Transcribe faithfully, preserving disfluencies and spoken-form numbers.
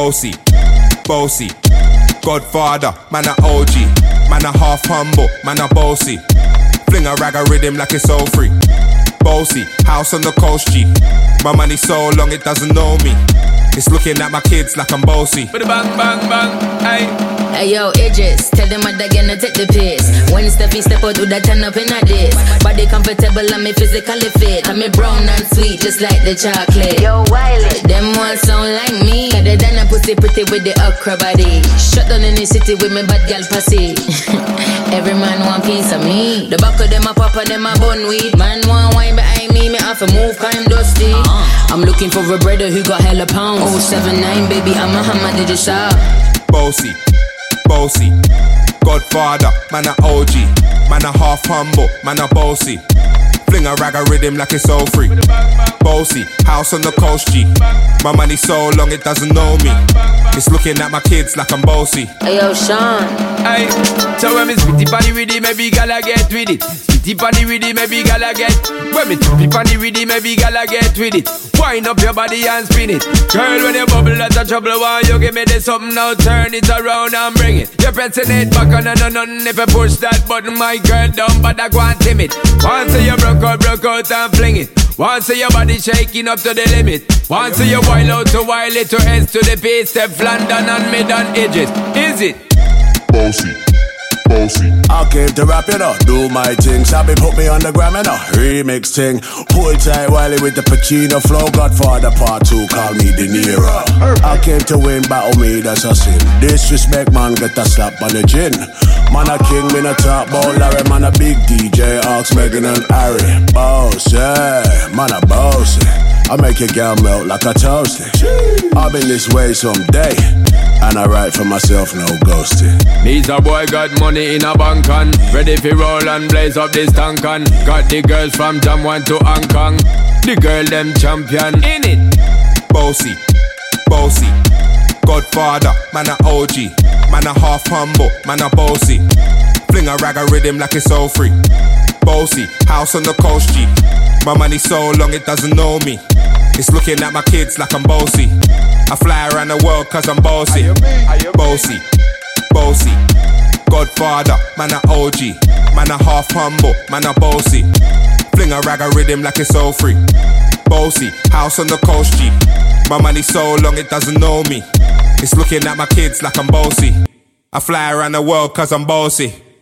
Bossy, bossy, Godfather, man a O G. Man a half humble, man a bossy. Fling a rag a rhythm like it's all free. Bossy, house on the coast G. My money so long it doesn't know me. It's looking at my kids like I'm bossy. Bang, bang, bang, hey. Hey yo, Idris, tell them what they gonna take the piss. When Steffi step out, do that turn up in a this. Body comfortable and me physically fit. I'm me brown and sweet, just like the chocolate. Yo, Wiley, them ones sound like me. Better than a pussy pretty with the okra body. Shut down in the city with me bad gal pussy. Every man want piece of me. The back of them a papa, them a bun weed. Man want wine behind me, me have to move, cause I'm dusty. uh-huh. I'm looking for a brother who got hella pounds. oh seven nine, baby, I'm a hammer, did you shop? Bossy, bossy, Godfather, man a O G. Man a half humble, man a bossy. Fling a rag a rhythm like it's all free. Bossy, house on the coast G. My money so long it doesn't know me. It's looking at my kids like I'm bossy. Hey yo, Sean. Hey, so when me spitty panny with it, maybe gala get with it. Spitty panny with it, maybe gala get. When me spitty panny with it, maybe gala get with it. Wind up your body and spin it. Girl, when you bubble that's a trouble. Why you give me this something now? Turn it around and bring it. You're pressing it back on and on and if you push that button, my girl down, but I go and timid. Once you broke out, broke out and fling it. Once your body shaking up to the limit. Once you wild out to wild it to S to the base. Step London and mid and edges. Is it? Bossy, bossy. I came to rap it up, do my thing. Sabi put me on the gram and a remix thing. Pull tight Wiley with the Pacino flow. Godfather part two, call me De Niro. I came to win, battle me, that's a sin. Disrespect man, get a slap on the chin. Man a king, me a top ball Larry. Man a big D J, Ox, Megan and Harry. Boss, yeah, man a boss. I make your girl melt like a toasty. I've been this way someday, and I write for myself, no ghosting. Me's a boy got money in a bank and ready for roll and blaze up this tank and got the girls from Jamwan to Hong Kong. The girl them champion in it. Bossy, bossy, Godfather, man a O G. Man a half humble, man a bossy. Fling a rag a rhythm like it's all free. Bossy, house on the coast G. My money so long it doesn't know me. It's looking at my kids like I'm bossy. I fly around the world cause I'm bossy. Bossy, bossy, Godfather, man a O G. Man a half humble, man a bossy. Fling a rag a rhythm like it's all free. Bossy, house on the coast G. My money so long it doesn't know me. It's looking at my kids like I'm bossy. I fly around the world cause I'm bossy.